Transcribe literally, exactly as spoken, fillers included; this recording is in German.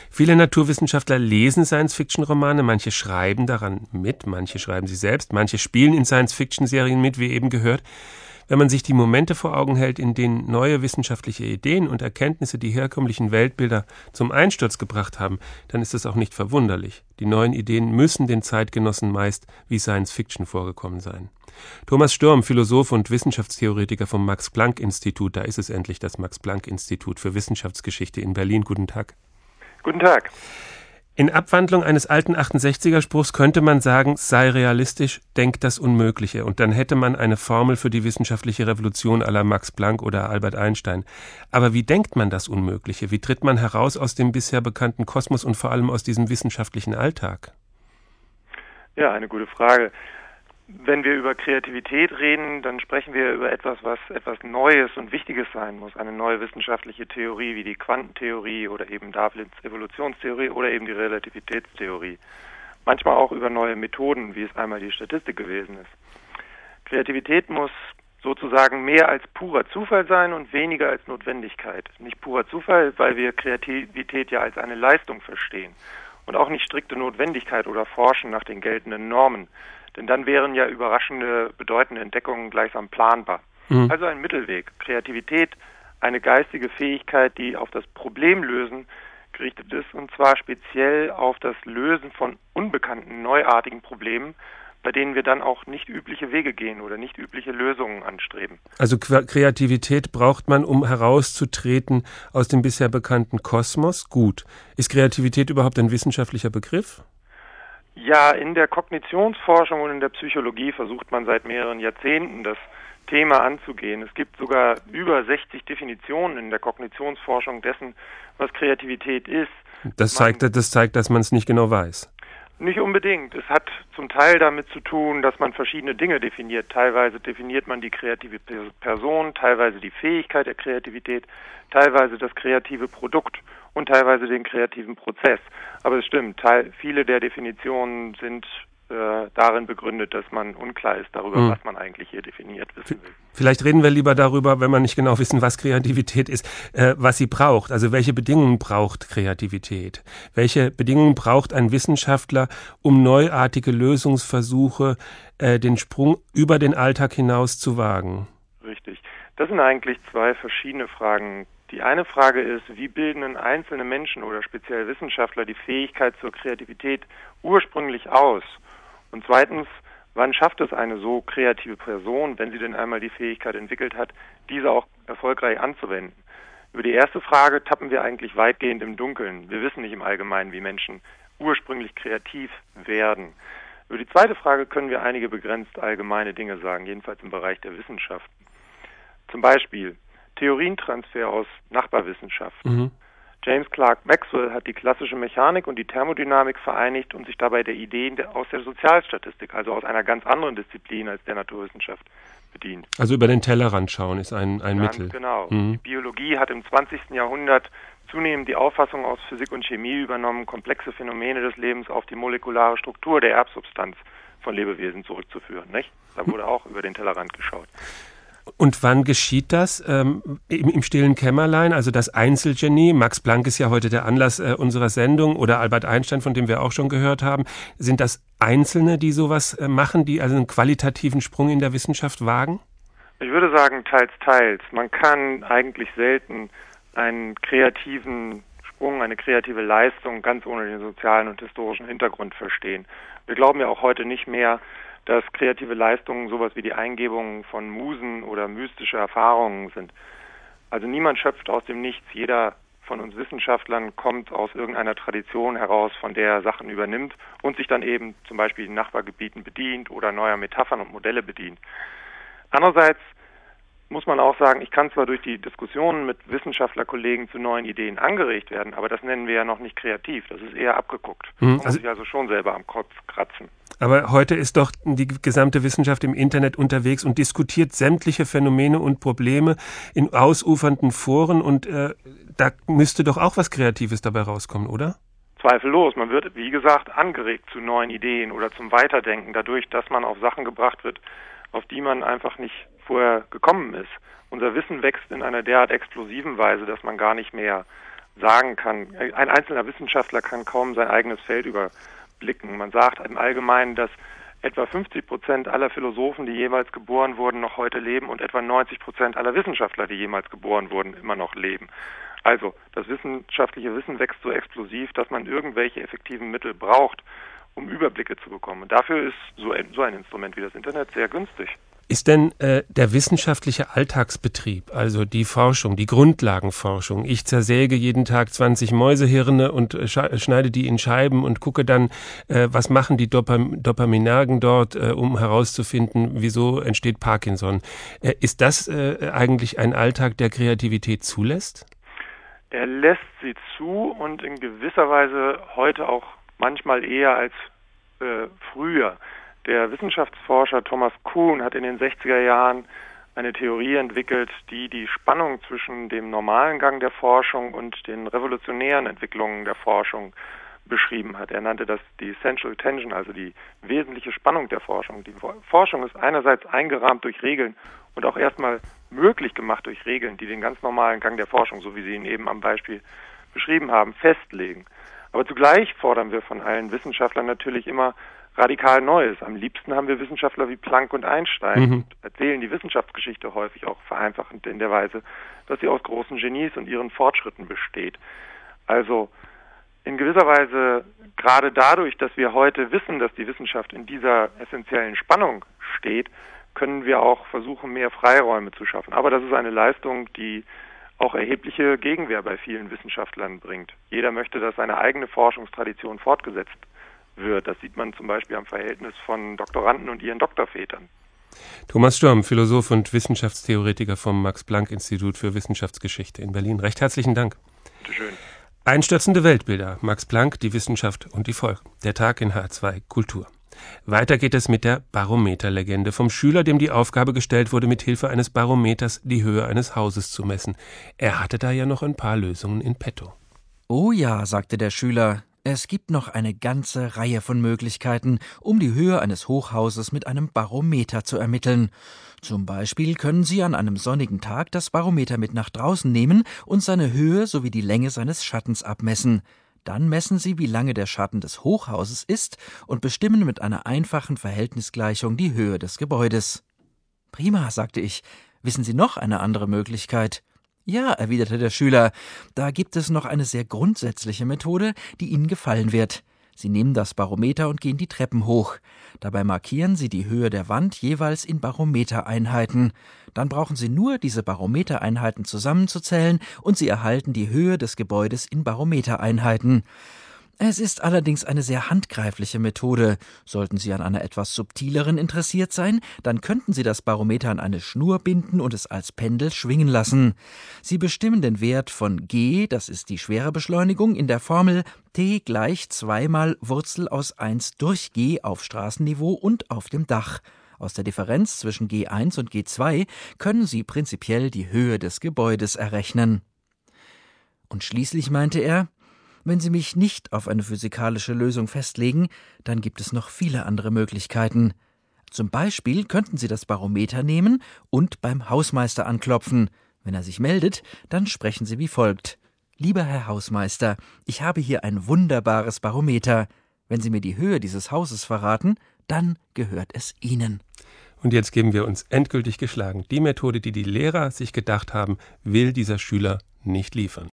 Viele Naturwissenschaftler lesen Science-Fiction-Romane, manche schreiben daran mit, manche schreiben sie selbst, manche spielen in Science-Fiction-Serien mit, wie eben gehört. Wenn man sich die Momente vor Augen hält, in denen neue wissenschaftliche Ideen und Erkenntnisse die herkömmlichen Weltbilder zum Einsturz gebracht haben, dann ist es auch nicht verwunderlich. Die neuen Ideen müssen den Zeitgenossen meist wie Science-Fiction vorgekommen sein. Thomas Sturm, Philosoph und Wissenschaftstheoretiker vom Max-Planck-Institut, da ist es endlich, das Max-Planck-Institut für Wissenschaftsgeschichte in Berlin. Guten Tag. Guten Tag. In Abwandlung eines alten achtundsechziger-Spruchs könnte man sagen, sei realistisch, denk das Unmögliche. Und dann hätte man eine Formel für die wissenschaftliche Revolution à la Max Planck oder Albert Einstein. Aber wie denkt man das Unmögliche? Wie tritt man heraus aus dem bisher bekannten Kosmos und vor allem aus diesem wissenschaftlichen Alltag? Ja, eine gute Frage. Wenn wir über Kreativität reden, dann sprechen wir über etwas, was etwas Neues und Wichtiges sein muss. Eine neue wissenschaftliche Theorie wie die Quantentheorie oder eben Darwins Evolutionstheorie oder eben die Relativitätstheorie. Manchmal auch über neue Methoden, wie es einmal die Statistik gewesen ist. Kreativität muss sozusagen mehr als purer Zufall sein und weniger als Notwendigkeit. Nicht purer Zufall, weil wir Kreativität ja als eine Leistung verstehen. Und auch nicht strikte Notwendigkeit oder Forschen nach den geltenden Normen. Denn dann wären ja überraschende, bedeutende Entdeckungen gleichsam planbar. Mhm. Also ein Mittelweg. Kreativität, eine geistige Fähigkeit, die auf das Problemlösen gerichtet ist, und zwar speziell auf das Lösen von unbekannten, neuartigen Problemen, bei denen wir dann auch nicht übliche Wege gehen oder nicht übliche Lösungen anstreben. Also Kreativität braucht man, um herauszutreten aus dem bisher bekannten Kosmos. Gut. Ist Kreativität überhaupt ein wissenschaftlicher Begriff? Ja, in der Kognitionsforschung und in der Psychologie versucht man seit mehreren Jahrzehnten, das Thema anzugehen. Es gibt sogar über sechzig Definitionen in der Kognitionsforschung dessen, was Kreativität ist. Das zeigt, man, das zeigt, dass man es nicht genau weiß. Nicht unbedingt. Es hat zum Teil damit zu tun, dass man verschiedene Dinge definiert. Teilweise definiert man die kreative Person, teilweise die Fähigkeit der Kreativität, teilweise das kreative Produkt und teilweise den kreativen Prozess. Aber es stimmt, teil, viele der Definitionen sind äh, darin begründet, dass man unklar ist darüber, mhm. was man eigentlich hier definiert wissen will. Vielleicht reden wir lieber darüber, wenn wir nicht genau wissen, was Kreativität ist, äh, was sie braucht. Also welche Bedingungen braucht Kreativität? Welche Bedingungen braucht ein Wissenschaftler, um neuartige Lösungsversuche, äh, den Sprung über den Alltag hinaus zu wagen? Richtig. Das sind eigentlich zwei verschiedene Fragen. Die eine Frage ist, wie bilden einzelne Menschen oder speziell Wissenschaftler die Fähigkeit zur Kreativität ursprünglich aus? Und zweitens, wann schafft es eine so kreative Person, wenn sie denn einmal die Fähigkeit entwickelt hat, diese auch erfolgreich anzuwenden? Über die erste Frage tappen wir eigentlich weitgehend im Dunkeln. Wir wissen nicht im Allgemeinen, wie Menschen ursprünglich kreativ werden. Über die zweite Frage können wir einige begrenzt allgemeine Dinge sagen, jedenfalls im Bereich der Wissenschaften. Zum Beispiel Theorientransfer aus Nachbarwissenschaften. Mhm. James Clerk Maxwell hat die klassische Mechanik und die Thermodynamik vereinigt und sich dabei der Ideen der, aus der Sozialstatistik, also aus einer ganz anderen Disziplin als der Naturwissenschaft, bedient. Also über den Tellerrand schauen ist ein, ein ganz Mittel. Genau. Mhm. Die Biologie hat im zwanzigsten Jahrhundert zunehmend die Auffassung aus Physik und Chemie übernommen, komplexe Phänomene des Lebens auf die molekulare Struktur der Erbsubstanz von Lebewesen zurückzuführen. Nicht? Da wurde auch über den Tellerrand geschaut. Und wann geschieht das? Ähm, im, im stillen Kämmerlein, also das Einzelgenie, Max Planck ist ja heute der Anlass äh, unserer Sendung, oder Albert Einstein, von dem wir auch schon gehört haben. Sind das Einzelne, die sowas äh, machen, die also einen qualitativen Sprung in der Wissenschaft wagen? Ich würde sagen, teils, teils. Man kann eigentlich selten einen kreativen Sprung, eine kreative Leistung ganz ohne den sozialen und historischen Hintergrund verstehen. Wir glauben ja auch heute nicht mehr, dass kreative Leistungen sowas wie die Eingebung von Musen oder mystische Erfahrungen sind. Also niemand schöpft aus dem Nichts. Jeder von uns Wissenschaftlern kommt aus irgendeiner Tradition heraus, von der er Sachen übernimmt und sich dann eben zum Beispiel in Nachbargebieten bedient oder neuer Metaphern und Modelle bedient. Andererseits muss man auch sagen, ich kann zwar durch die Diskussionen mit Wissenschaftlerkollegen zu neuen Ideen angeregt werden, aber das nennen wir ja noch nicht kreativ. Das ist eher abgeguckt. Man muss sich also schon selber am Kopf kratzen. Aber heute ist doch die gesamte Wissenschaft im Internet unterwegs und diskutiert sämtliche Phänomene und Probleme in ausufernden Foren, und äh, da müsste doch auch was Kreatives dabei rauskommen, oder? Zweifellos. Man wird, wie gesagt, angeregt zu neuen Ideen oder zum Weiterdenken, dadurch, dass man auf Sachen gebracht wird, auf die man einfach nicht vorher gekommen ist. Unser Wissen wächst in einer derart explosiven Weise, dass man gar nicht mehr sagen kann. Ein einzelner Wissenschaftler kann kaum sein eigenes Feld überblicken. Man sagt im Allgemeinen, dass etwa fünfzig Prozent aller Philosophen, die jemals geboren wurden, noch heute leben und etwa neunzig Prozent aller Wissenschaftler, die jemals geboren wurden, immer noch leben. Also das wissenschaftliche Wissen wächst so explosiv, dass man irgendwelche effektiven Mittel braucht, um Überblicke zu bekommen. Und dafür ist so ein, so ein Instrument wie das Internet sehr günstig. Ist denn äh, der wissenschaftliche Alltagsbetrieb, also die Forschung, die Grundlagenforschung, ich zersäge jeden Tag zwanzig Mäusehirne und äh, schneide die in Scheiben und gucke dann, äh, was machen die Dopam- Dopaminergen dort, äh, um herauszufinden, wieso entsteht Parkinson. Äh, ist das äh, eigentlich ein Alltag, der Kreativität zulässt? Er lässt sie zu und in gewisser Weise heute auch manchmal eher als äh, früher. Der Wissenschaftsforscher Thomas Kuhn hat in den sechziger Jahren eine Theorie entwickelt, die die Spannung zwischen dem normalen Gang der Forschung und den revolutionären Entwicklungen der Forschung beschrieben hat. Er nannte das die Essential Tension, also die wesentliche Spannung der Forschung. Die Forschung ist einerseits eingerahmt durch Regeln und auch erstmal möglich gemacht durch Regeln, die den ganz normalen Gang der Forschung, so wie Sie ihn eben am Beispiel beschrieben haben, festlegen. Aber zugleich fordern wir von allen Wissenschaftlern natürlich immer radikal Neues. Am liebsten haben wir Wissenschaftler wie Planck und Einstein mhm. und erzählen die Wissenschaftsgeschichte häufig auch vereinfachend in der Weise, dass sie aus großen Genies und ihren Fortschritten besteht. Also in gewisser Weise gerade dadurch, dass wir heute wissen, dass die Wissenschaft in dieser essentiellen Spannung steht, können wir auch versuchen, mehr Freiräume zu schaffen. Aber das ist eine Leistung, die auch erhebliche Gegenwehr bei vielen Wissenschaftlern bringt. Jeder möchte, dass seine eigene Forschungstradition fortgesetzt wird. Das sieht man zum Beispiel am Verhältnis von Doktoranden und ihren Doktorvätern. Thomas Sturm, Philosoph und Wissenschaftstheoretiker vom Max-Planck-Institut für Wissenschaftsgeschichte in Berlin. Recht herzlichen Dank. Bitte schön. Einstürzende Weltbilder. Max Planck, die Wissenschaft und die Folgen. Der Tag in H zwei Kultur. Weiter geht es mit der Barometerlegende vom Schüler, dem die Aufgabe gestellt wurde, mit Hilfe eines Barometers die Höhe eines Hauses zu messen. Er hatte da ja noch ein paar Lösungen in petto. Oh ja, sagte der Schüler, es gibt noch eine ganze Reihe von Möglichkeiten, um die Höhe eines Hochhauses mit einem Barometer zu ermitteln. Zum Beispiel können Sie an einem sonnigen Tag das Barometer mit nach draußen nehmen und seine Höhe sowie die Länge seines Schattens abmessen. Dann messen Sie, wie lange der Schatten des Hochhauses ist und bestimmen mit einer einfachen Verhältnisgleichung die Höhe des Gebäudes. Prima, sagte ich. Wissen Sie noch eine andere Möglichkeit? Ja, erwiderte der Schüler, da gibt es noch eine sehr grundsätzliche Methode, die Ihnen gefallen wird. Sie nehmen das Barometer und gehen die Treppen hoch. Dabei markieren Sie die Höhe der Wand jeweils in Barometereinheiten. Dann brauchen Sie nur, diese Barometereinheiten zusammenzuzählen und Sie erhalten die Höhe des Gebäudes in Barometereinheiten. Es ist allerdings eine sehr handgreifliche Methode. Sollten Sie an einer etwas subtileren interessiert sein, dann könnten Sie das Barometer an eine Schnur binden und es als Pendel schwingen lassen. Sie bestimmen den Wert von G, das ist die Schwerebeschleunigung, in der Formel T gleich zweimal Wurzel aus eins durch G auf Straßenniveau und auf dem Dach. Aus der Differenz zwischen G eins und G zwei können Sie prinzipiell die Höhe des Gebäudes errechnen. Und schließlich meinte er, wenn Sie mich nicht auf eine physikalische Lösung festlegen, dann gibt es noch viele andere Möglichkeiten. Zum Beispiel könnten Sie das Barometer nehmen und beim Hausmeister anklopfen. Wenn er sich meldet, dann sprechen Sie wie folgt. Lieber Herr Hausmeister, ich habe hier ein wunderbares Barometer. Wenn Sie mir die Höhe dieses Hauses verraten, dann gehört es Ihnen. Und jetzt geben wir uns endgültig geschlagen. Die Methode, die die Lehrer sich gedacht haben, will dieser Schüler nicht liefern.